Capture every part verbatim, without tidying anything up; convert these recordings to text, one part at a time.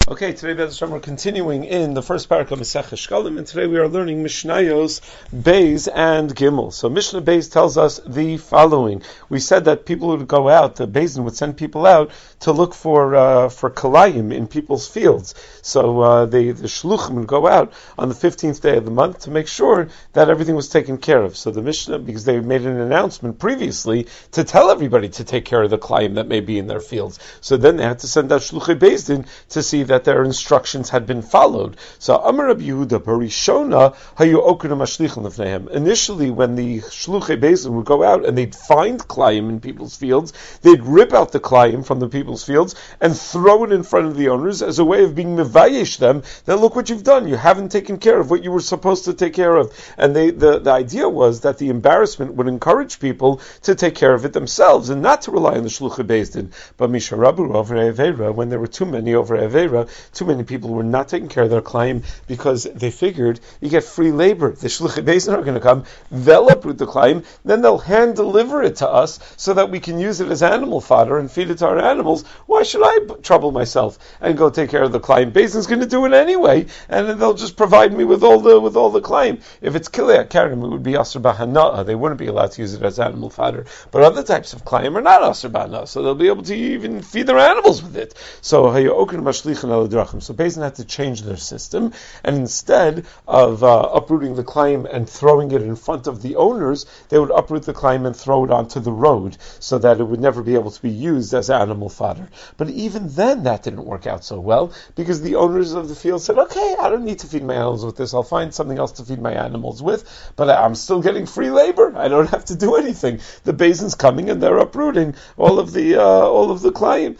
Okay, today Bez Hashem, we're continuing in the first parak of Masechah Shkalim, and today we are learning Mishnayos Beis and Gimel. So Mishnah Beis tells us the following. We said that people would go out, the Beis would send people out to look for uh, for kalayim in people's fields. So uh, they, the shluchim would go out on the fifteenth day of the month to make sure that everything was taken care of. So the Mishnah, because they made an announcement previously to tell everybody to take care of the kalayim that may be in their fields. So then they had to send out shluchei Beis Din to see that their instructions had been followed. So Amar Rabbi Yehuda, Barishona hayu okrim mashlichim lefnehem. Initially, when the shluchei Beis Din would go out and they'd find kalayim in people's fields, they'd rip out the kalayim from the people's fields and throw it in front of the owners as a way of being mevayesh them. That look what you've done. You haven't taken care of what you were supposed to take care of. And they, the the idea was that the embarrassment would encourage people to take care of it themselves and not to rely on the shluchei Beis Din. But misharabu over Avera, when there were too many over Avera, too many people were not taking care of their kalayim because they figured you get free labor. The shluchei Beis Din are going to come, they'll uproot the kalayim, then they'll hand deliver it to us so that we can use it as animal fodder and feed it to our animals. Why should I b- trouble myself and go take care of the kalayim? Beis Din's going to do it anyway, and then they'll just provide me with all the with all the kalayim. If it's kilei karim, it would be asur b'hana'ah. They wouldn't be allowed to use it as animal fodder. But other types of kalayim are not asur b'hana'ah, so they'll be able to even feed their animals with it. So hayu okrim mashlichin al drachim. So Beis Din had to change their system, and instead of uh, uprooting the kalayim and throwing it in front of the owners, they would uproot the kalayim and throw it onto the road so that it would never be able to be used as animal fodder. But even then, that didn't work out so well because the owners of the field said, "Okay, I don't need to feed my animals with this. I'll find something else to feed my animals with, but I'm still getting free labor. I don't have to do anything. The Beis Din's coming and they're uprooting all of the uh, all of the kalayim."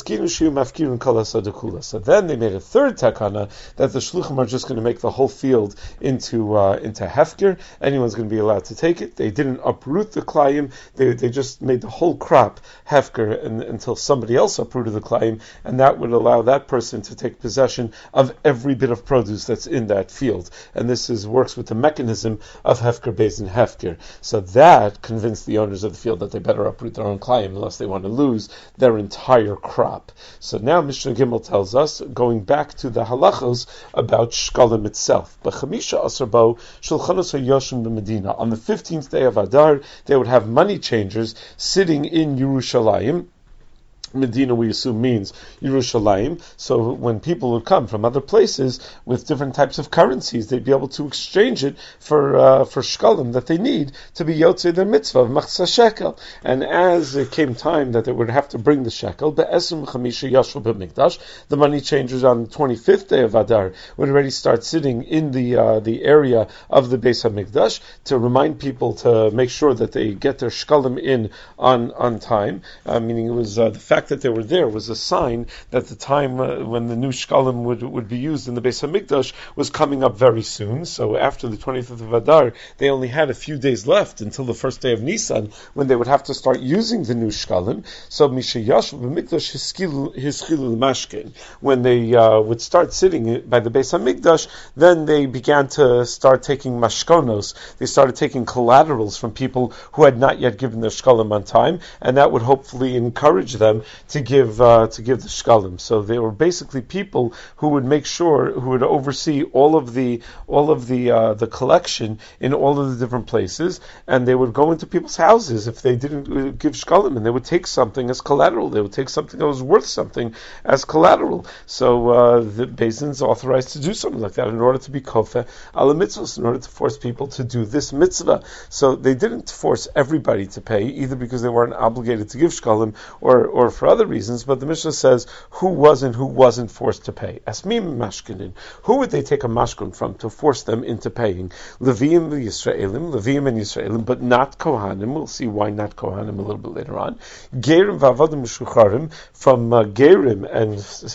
So then they made a third takana that the shluchim are just going to make the whole field into uh, into hefker. Anyone's going to be allowed to take it. They didn't uproot the kalayim. They they just made the whole crop hefker and, until somebody else uprooted the kalayim, and that would allow that person to take possession of every bit of produce that's in that field. And this is works with the mechanism of hefker Beis Din hefker. So that convinced the owners of the field that they better uproot their own kalayim unless they want to lose their entire crop. So now Mishnah Gimel tells us, going back to the halachos about shkalim itself. B'chamisha asarbo shulchanos hayoshim b'Medina. On the fifteenth day of Adar, they would have money changers sitting in Yerushalayim. Medina, we assume, means Yerushalayim. So when people would come from other places with different types of currencies, they'd be able to exchange it for uh, for shkalim that they need to be yotzei their mitzvah of machzah shekel. And as it came time that they would have to bring the shekel, be'esrim chamisha yashvu b'mikdash, the money changers on the twenty-fifth day of Adar would already start sitting in the uh, the area of the Beis HaMikdash to remind people to make sure that they get their shkalim in on on time. Uh, meaning it was uh, the fact that they were there was a sign that the time uh, when the new shkalim would, would be used in the Beis HaMikdash was coming up very soon. So after the twenty-fifth of Adar, they only had a few days left until the first day of Nisan when they would have to start using the new shkalim. So Mishayash b'Mikdash hischilu mashkin. When they uh, would start sitting by the Beis HaMikdash, then they began to start taking mashkonos. They started taking collaterals from people who had not yet given their shkalim on time, and that would hopefully encourage them to give uh, to give the shkalim. So they were basically people who would make sure, who would oversee all of the all of the uh, the collection in all of the different places, and they would go into people's houses if they didn't give shkalim, and they would take something as collateral. They would take something that was worth something as collateral. So uh, the Beis Din's authorized to do something like that in order to be kofeh ala mitzvahs, in order to force people to do this mitzvah. So they didn't force everybody to pay, either because they weren't obligated to give shkalim or or for other reasons, but the Mishnah says who was and who wasn't forced to pay. Asmim mashkinin. Who would they take a mashkin from to force them into paying? Leviim Yisraelim, Leviim and Yisraelim, but not Kohanim. We'll see why not Kohanim a little bit later on. Gerim v'avadim mishucharim, from uh, Gerim and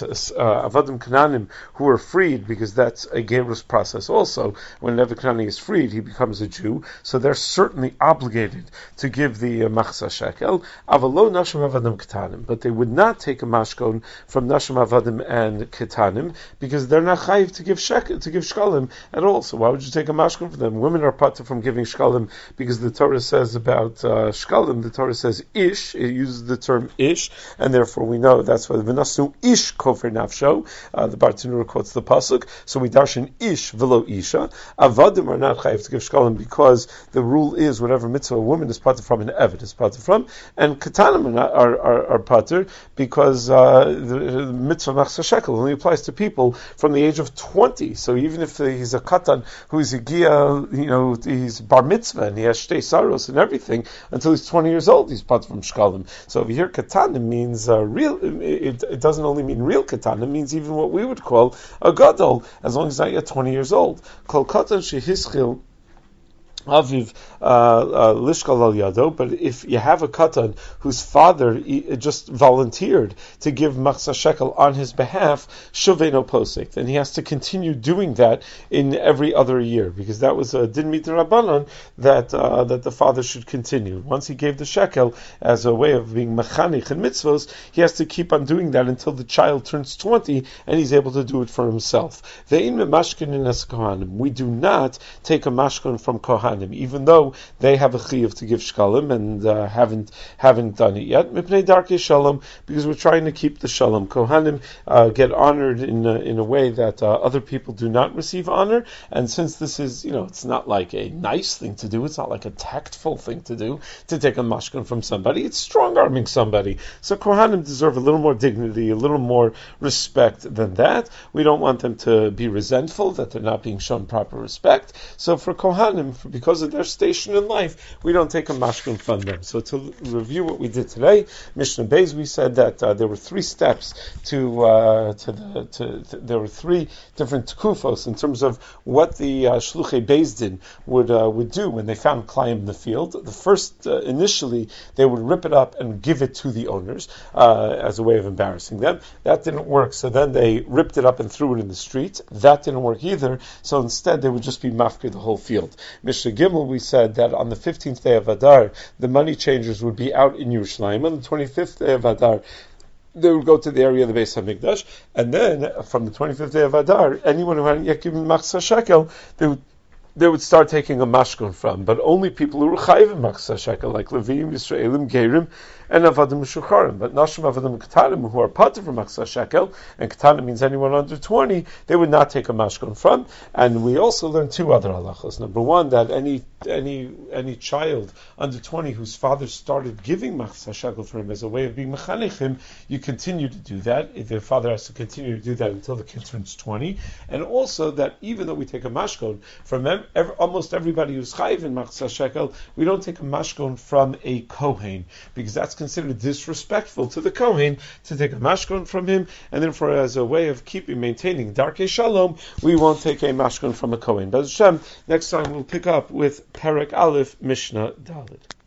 uh, avadim Kananim who were freed, because that's a Gerus process also. When an Kanani is freed, he becomes a Jew, so they're certainly obligated to give the uh, machzah shekel. Avalo nashim avadim ketanim. but they would not take a mashkon from nashim avadim and ketanim because they're not chayiv to give shek to give shkalim at all. So why would you take a mashkon from them? Women are patur from giving shkalim because the Torah says about uh, shkalim. The Torah says ish. It uses the term ish, and therefore we know that's why the v'nasu ish kofer nafsho. Uh, the Bartanura quotes the pasuk. So we darshan ish v'lo isha. Avadim are not chayiv to give shkalim because the rule is whatever mitzvah a woman is patur from, an eved is patur from, and ketanim are not, are, are, are patur because uh, the, the mitzvah machzor shekel only applies to people from the age of twenty. So even if he's a katan who's a gia, you know, he's bar mitzvah and he has shtei saros and everything until he's twenty years old, he's patur from shkalim. So over here, katanim means uh, real. It, it doesn't only mean real katanim; it means even what we would call a gadol, as long as not yet twenty years old. Kol katan shehischil Aviv lishkal al yado, but if you have a katan whose father just volunteered to give machzor shekel on his behalf, shuveno posek, then he has to continue doing that in every other year, because that was a din mit rabbanon that uh, that the father should continue. Once he gave the shekel as a way of being mechanich and mitzvos, he has to keep on doing that until the child turns twenty and he's able to do it for himself. Ve'in memashkin es kohanim, we do not take a mashkin from kohanim, even though they have a chiyuv to give shkalim and uh, haven't haven't done it yet. Mipnei darkei shalom, because we're trying to keep the shalom. Kohanim uh, get honored in a, in a way that uh, other people do not receive honor, and since this is, you know, it's not like a nice thing to do, it's not like a tactful thing to do to take a mashkan from somebody. It's strong arming somebody. So Kohanim deserve a little more dignity, a little more respect than that. We don't want them to be resentful that they're not being shown proper respect. So for Kohanim, for, because of their station in life, we don't take a mashkin from them. So to review what we did today, Mishnah Beis, we said that uh, there were three steps to uh, to the to, to there were three different kufos in terms of what the uh, shluchei Beis Din would uh, would do when they found klayim in the field. The first, uh, initially, they would rip it up and give it to the owners uh, as a way of embarrassing them. That didn't work, so then they ripped it up and threw it in the street. That didn't work either, so instead they would just be mafkir the whole field. Mishnah Gimel, we said that on the fifteenth day of Adar, the money changers would be out in Yerushalayim. On the twenty-fifth day of Adar, they would go to the area of the Beis HaMikdash, and then from the twenty-fifth day of Adar, anyone who hadn't yet given machzor shekel, they would they would start taking a mashkon from, but only people who were chayiv in machzor shekel, like Levim, Yisraelim, Gerim, and Avadim Meshucharim. But Nashim Avadim Ketanim, who are patur from machzor shekel, and Ketanim means anyone under twenty, they would not take a mashkon from. And we also learned two other halachos. Number one, that any any any child under twenty whose father started giving machzor shekel for him as a way of being mechanech him, you continue to do that. If their father has to continue to do that until the kid turns twenty. And also that even though we take a mashkon from em, every, almost everybody who's chayiv in machzor shekel, we don't take a mashkon from a kohen, because that's considered disrespectful to the kohen to take a mashkon from him, and therefore as a way of keeping, maintaining darkei shalom, we won't take a mashkon from a kohen. But Hashem, next time we'll pick up with Perek Aleph, Mishnah Daled.